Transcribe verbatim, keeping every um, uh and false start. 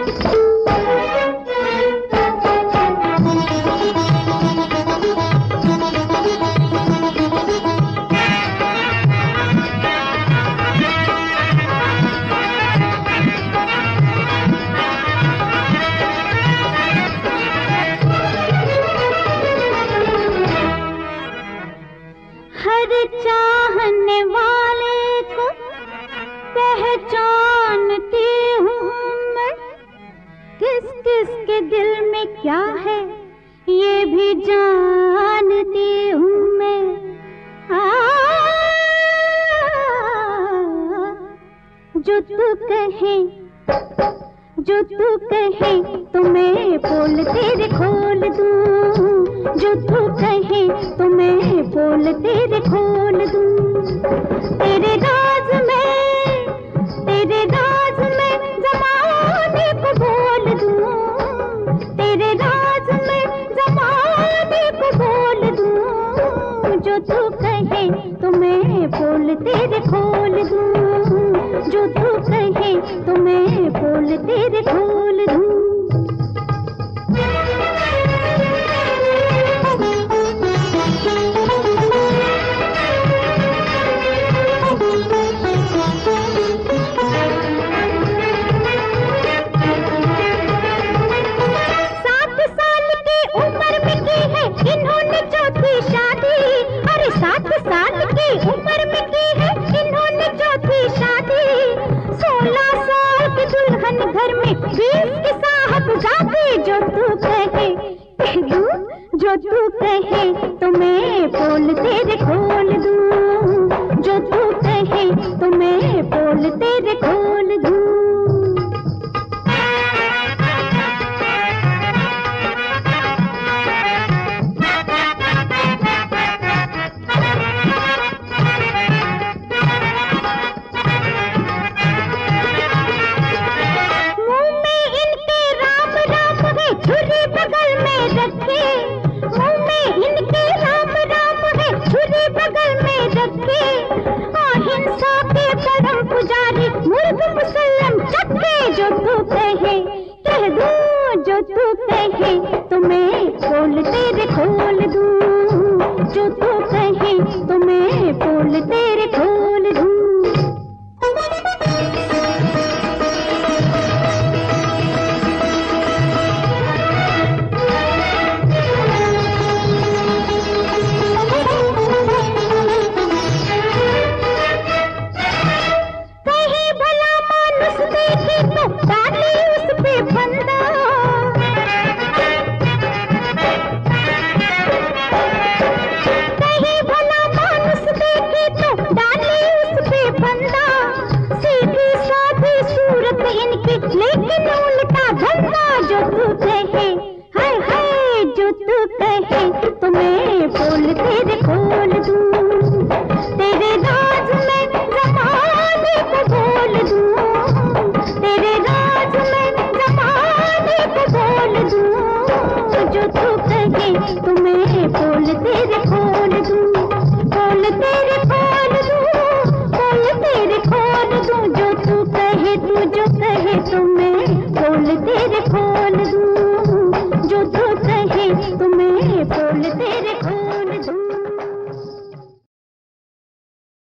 चाहने वाले को पहचानती हूँ मैं, किस किस के दिल में क्या है ये भी जानती हूँ मैं। आ, जो तू कहे जो तू कहे तो मैं पोल तेरे खोल दूँ, जो तू कहे तो मैं पोल तेरे खोल दूँ। तेरे राज में तेरे राज में ज़माने को बोल दूँ, तेरे राज में ज़माने को बोल दूँ। जो तू कहे तो मैं पोल तेरे खोल दूँ, जो तू कहे तो मैं पोल तेरे खोल दूँ। सात साल की उम्र में की है इन्होंने चौथी शादी, अरे सात साल की उम्र में की है इन्होंने चौथी शादी। सोलह साल की दुल्हन घर में बीस की साहबजादी। जो तू कहे कह दूं, जो तू कहे तो मैं पोल तेरे खोल दूं, जो तू कहे तो मैं पोल तेरे खोल दूं। छुरी बगल में रखे, मुंह में इनके राम राम है, छुरी बगल में रखे। अहिंसा के परम पुजारी मुर्ग मुसल्लम चक्के। जो तू कहे कह दूं, जो तू कहे तो मैं पोल तेरे खोल दूं, जो तू कहे तो मैं पोल तेरे खोल दूं। लेकिन उल्टा धंधा। जो तू कहे हाय हाय, जो तू कहे तो मैं पोल तेरे खोल